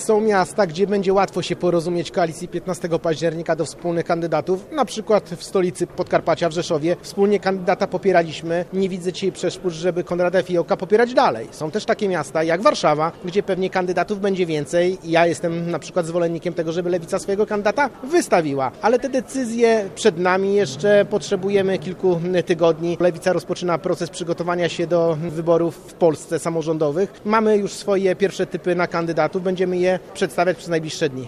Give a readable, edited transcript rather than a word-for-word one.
Są miasta, gdzie będzie łatwo się porozumieć koalicji 15 października do wspólnych kandydatów. Na przykład w stolicy Podkarpacia, w Rzeszowie, wspólnie kandydata popieraliśmy. Nie widzę dzisiaj przeszkód, żeby Konrada Fiołka popierać dalej. Są też takie miasta jak Warszawa, gdzie pewnie kandydatów będzie więcej. Ja jestem na przykład zwolennikiem tego, żeby Lewica swojego kandydata wystawiła. Ale te decyzje przed nami jeszcze potrzebujemy kilku tygodni. Lewica rozpoczyna proces przygotowania się do wyborów w Polsce samorządowych. Mamy już swoje pierwsze typy na kandydatów. Będziemy je przedstawiać przez najbliższe dni.